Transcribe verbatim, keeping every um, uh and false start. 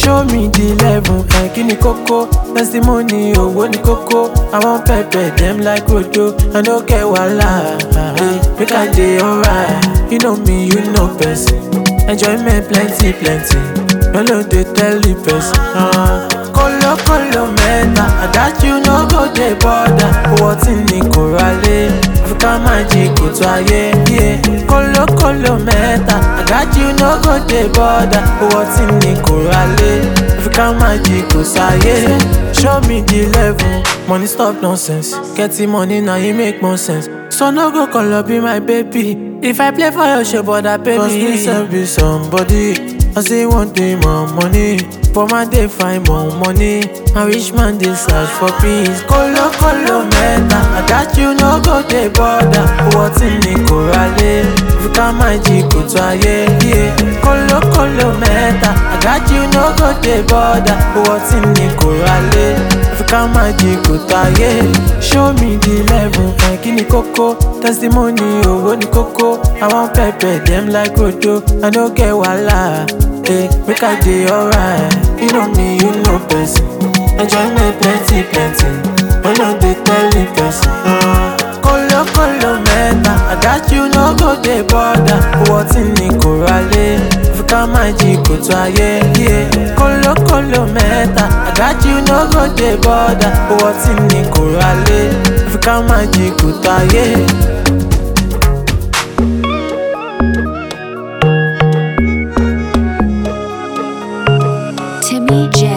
Show me the level, eh, kini koko. Testimony, oh, ni koko. I want pepper, them like rodo. I don't care wala, eh, make I dey alright. You know me, you know best. Enjoyment plenty, plenty. No no dey tell the person. Uh, Kolo kolo meta, I got you no go dey bother. What in the corale? African magic go to aye, yeah. Kolo kolo meta, I got you no go dey bother. What in the corale? African magic go to aye. Show me the level, money stop nonsense. Getting money now you make more sense. So no go call up be my baby. If I play for your show, but I pay me. Cause me be somebody. I say one day more money. For my day find more money. A rich man dey search for peace. Kolo kolo meta, I got you no go dey bother. What in the corale? African magic go to aye, yeah. Kolo kolo meta, I got you no go dey bother. What in the corale? African magic go to aye. Show me the level, eh, kini koko. Testimony, oh, ni koko. I want pepper, them like rodo. I don't care wala, eh, make I dey alright. You know me, you know best. Enjoyment plenty, plenty. I know they tell the person. Uh, Kolo kolo meta, I got you no go dey bother. What in the corale? African magic go to aye, yeah. Kolo kolo meta, I got you no go dey bother. What in the corale? African magic go to aye. Timmy J.